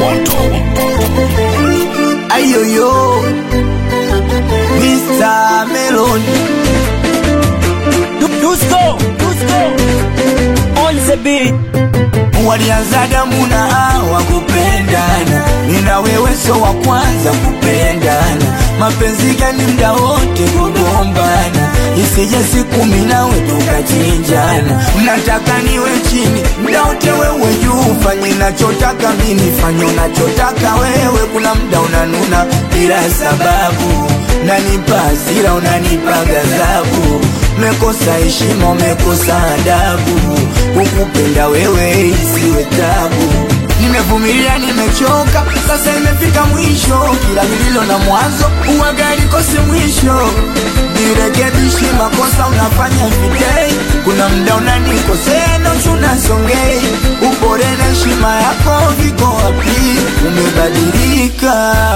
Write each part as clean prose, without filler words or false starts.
Ayoyo Mr. Melon Dusko on the beat. Walianza damu na hawa kupendana, nina wewe so wa kwanza kupendana. Mapenzi gani mda wote kugombana, isije siku mimi nawe tukachinjana. Unataka niwe chini mda wote wewe juu, fanye nachotaka mimi fanye unachotaka wewe. Kuna mda unanuna bila sababu, unanipa hasira unanipa ghadhabu. Mekosa heshima umekosa adabu, kukupenda wewe isiwe tabu. Nimevumilia nimechoka, sasa imefika mwisho. Kila lililo na mwanzo uwaga likose mwisho. Nirekebishi makosa unafanya everyday, kuna mda unanikosea na unasongei. Upore na heshima yako viko wapi? Umebadilika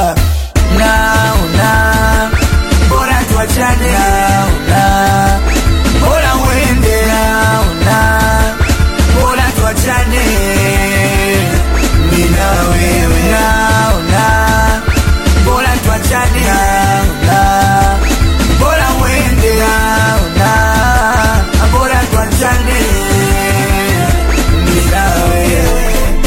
naona bora tuachane naona, bora uende naona, bora tuachane mimi na wewe naona, bora tuachane naona, bora uende naona, bora tuachane mimi na wewe.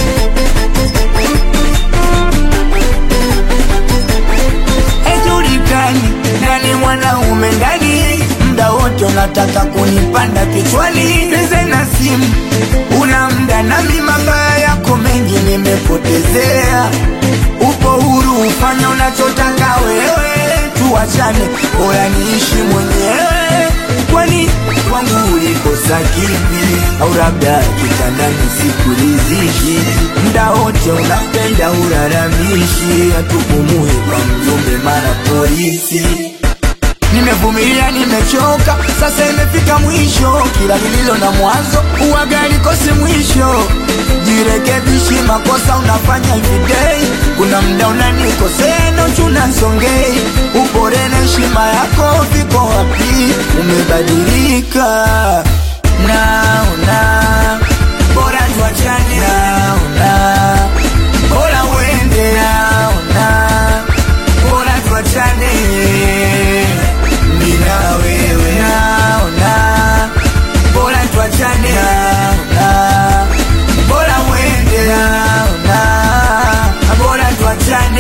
Ejulikani nani mwanaume ndani, mda wote unataka kunipanda kichwani. Peze na simu una mda nami, mabaya yako mengi nimepotezea. Upo huru ufanya unachotaka wewe, tuachane bora niishi mwenyewe. Kwani kwangu ulikosa kipi? Au labda kitandani sikulizishi? Mda wote unapenda ulalamishi, hatupumui kwa mjumbe mara polisi. Nimevumilia nimechoka, sasa imefika mwisho. Kila lililo na mwanzo uwaga likose mwisho. Jirekebishi makosa unafanya everyday, kuna mda unanikosea na unasongei. Upore na heshima yako viko wapi? Umebadilika naona, bora tuachane naona, bora uende naona, bora tuachane mimi na wewe naona, bora tuachane naona, bora uende naona, bora tuachane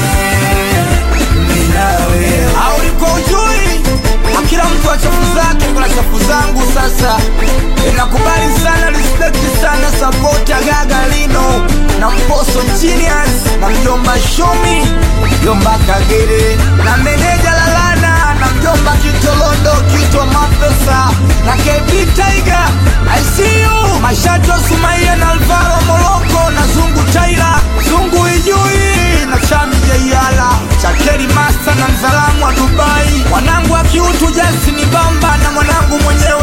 mimi na wewe. Au liko ujui kila mtu achafu zake, kuna chafu zangu. Sasa nakubali sana, respect sana, support Gaga Lino na Mposo Genius na mjomba Shomi, mjomba Kagere na meneja Lalana na mjomba Kitolondo Kitwa Mapesa na KB Tiger. I see you Mashato Sumaya na Alvaro Moloko na Zungu Taila, Zungu Ijui na Chami Jayala, Chakeri Master na mzalamu wa Dubai. Mwanangu wa kiutu Justin Bamba na mwanangu mwenyewe